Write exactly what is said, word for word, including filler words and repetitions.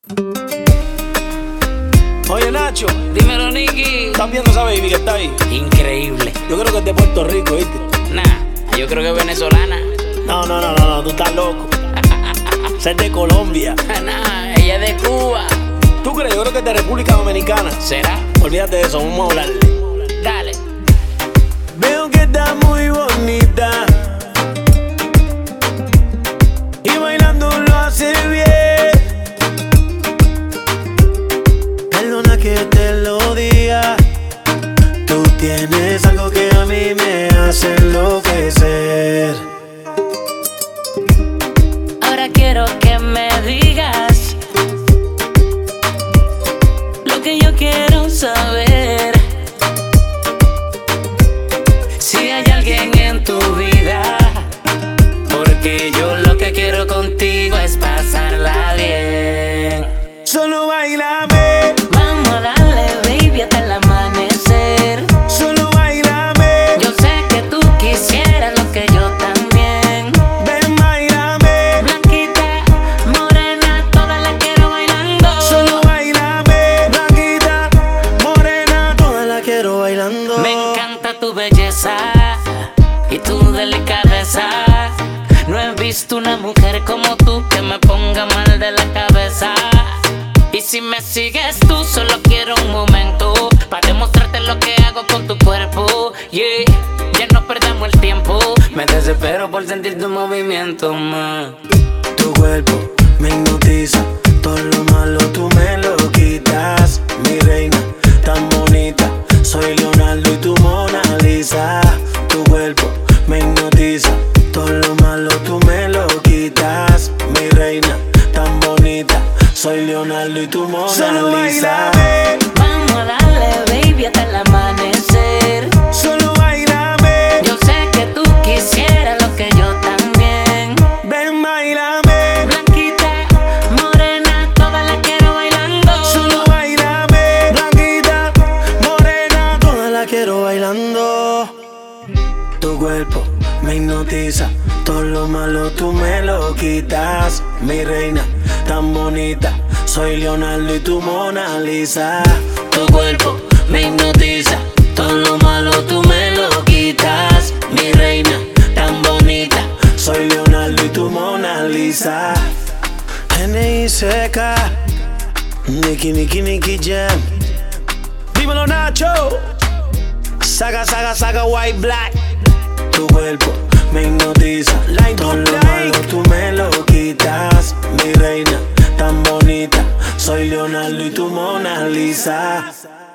Oye, Nacho, Dímelo, Nicky. ¿estás viendo esa baby que está ahí? Increíble. Yo creo que es de Puerto Rico, ¿viste? Nah, yo creo que es venezolana. No, no, no, no, no, tú estás loco. Esa es de Colombia. Nah, ella es de Cuba. ¿Tú crees? Yo creo que es de República Dominicana. ¿Será? Olvídate de eso, vamos a hablarle. Dale. Veo que está muy bonita y bailando lo hace bien. Perdona que te lo diga, tú tienes algo que a mí me hace enloquecer. Ahora quiero que me digas lo que yo quiero saber. Si hay alguien en tu vida, porque yo lo que quiero contigo es pasarla bien. Solo bailame, Vamos a darle, baby, hasta el amanecer. solo bailame, Yo sé que tú quisieras lo que yo también. ven bailame, Blanquita, morena, todas las quiero bailando. solo bailame, blanquita, morena, toda la quiero bailando. Me encanta tu belleza y tu delicadeza. No he visto una mujer como tú que me ponga mal de la cabeza. Y si me sigues tú, solo quiero un momento para demostrarte lo que hago con tu cuerpo. Yeah, ya no perdamos el tiempo. Me desespero por sentir tu movimiento, ma. Tu cuerpo me hipnotiza, todo lo malo tú me lo quitas. Mi reina, tan bonita, soy Leonardo y tu Mona Lisa. Tu cuerpo me hipnotiza, todo lo malo tú me lo quitas. Mi reina, tan bonita, soy Leonardo y tu Mona Solo Lisa. bailame, Vamos a darle, baby, hasta el amanecer. solo bailame, Yo sé que tú quisieras lo que yo también. ven bailame, Blanquita, morena, todas las quiero bailando. solo bailame, Blanquita, morena, toda la quiero bailando. Tu cuerpo me hipnotiza, todo lo malo tú me lo quitas. Mi reina, tan bonita, soy Leonardo y tu Mona Lisa. Tu cuerpo me hipnotiza, todo lo malo tú me lo quitas. Mi reina, tan bonita, soy Leonardo y tu Mona Lisa. N I C K, Nicky, Nicky, Nicky Jam. Dímelo, Nacho. Saga, saga, saga, white, black. Tu cuerpo me hipnotiza, todo lo malo tú me lo quitas. Mi reina, tan bonita, soy Leonardo y tu Mona Lisa.